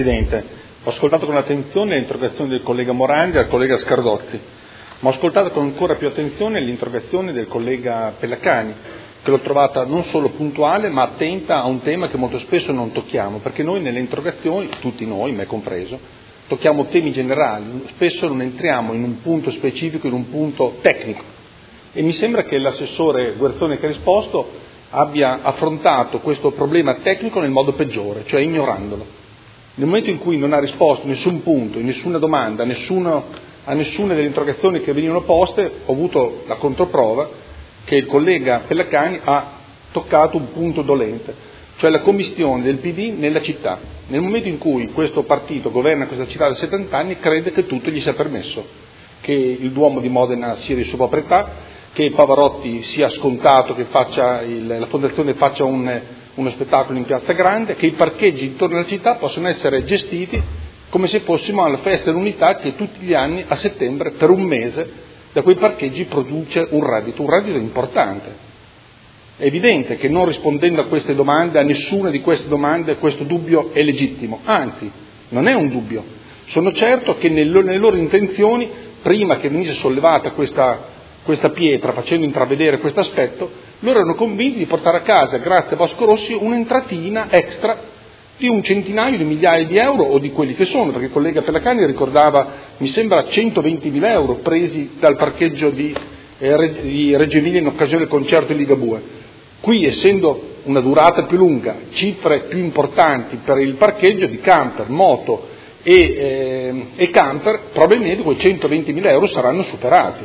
Presidente, ho ascoltato con attenzione l'interrogazione del collega Morandi e del collega Scardozzi, ma ho ascoltato con ancora più attenzione l'interrogazione del collega Pellacani, che l'ho trovata non solo puntuale ma attenta a un tema che molto spesso non tocchiamo, perché noi nelle interrogazioni, tutti noi, me compreso, tocchiamo temi generali, spesso non entriamo in un punto specifico, in un punto tecnico. E mi sembra che l'assessore Guerzoni che ha risposto abbia affrontato questo problema tecnico nel modo peggiore, cioè ignorandolo. Nel momento in cui non ha risposto nessun punto, in nessuna domanda, a nessuna delle interrogazioni che venivano poste, ho avuto la controprova che il collega Pellacani ha toccato un punto dolente, cioè la commistione del PD nella città. Nel momento in cui questo partito governa questa città da 70 anni, crede che tutto gli sia permesso, che il Duomo di Modena sia di sua proprietà, che Pavarotti sia scontato che la fondazione faccia uno spettacolo in Piazza Grande, che i parcheggi intorno alla città possono essere gestiti come se fossimo alla festa dell'unità che tutti gli anni a settembre per un mese da quei parcheggi produce un reddito importante. È evidente che non rispondendo a queste domande, a nessuna di queste domande, questo dubbio è legittimo, anzi non è un dubbio. Sono certo che nelle loro intenzioni, prima che venisse sollevata questa pietra facendo intravedere questo aspetto, loro erano convinti di portare a casa, grazie a Bosco Rossi, un'entratina extra di un centinaio di migliaia di euro o di quelli che sono, perché il collega Pellacani ricordava, mi sembra, 120.000 euro presi dal parcheggio di Reggio Emilia in occasione del concerto di Ligabue. Qui, essendo una durata più lunga, cifre più importanti per il parcheggio di camper, moto e camper, probabilmente quei 120.000 euro saranno superati.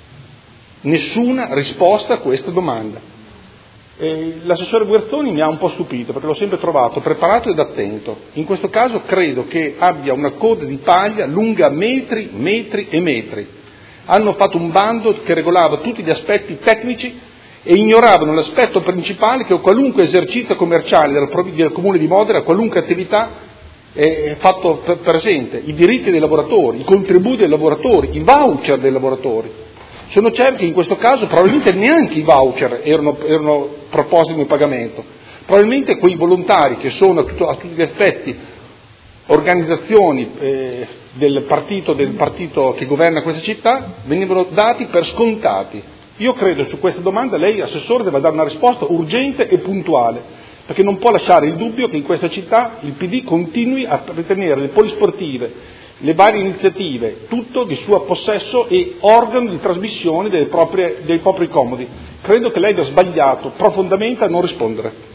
Nessuna risposta a questa domanda. L'assessore Guerzoni mi ha un po' stupito perché l'ho sempre trovato preparato ed attento. In questo caso credo che abbia una coda di paglia lunga metri e metri. Hanno fatto un bando che regolava tutti gli aspetti tecnici e ignoravano l'aspetto principale, che qualunque esercizio commerciale del Comune di Modena, qualunque attività è fatto presente, i diritti dei lavoratori, i contributi dei lavoratori, i voucher dei lavoratori. Sono certo che in questo caso probabilmente neanche i voucher erano proposti come pagamento. Probabilmente quei volontari che sono a tutti gli effetti organizzazioni del partito che governa questa città venivano dati per scontati. Io credo su questa domanda lei, assessore, deve dare una risposta urgente e puntuale, perché non può lasciare il dubbio che in questa città il PD continui a ritenere le polisportive, le varie iniziative, tutto di suo possesso e organo di trasmissione dei propri comodi. Credo che lei abbia sbagliato profondamente a non rispondere.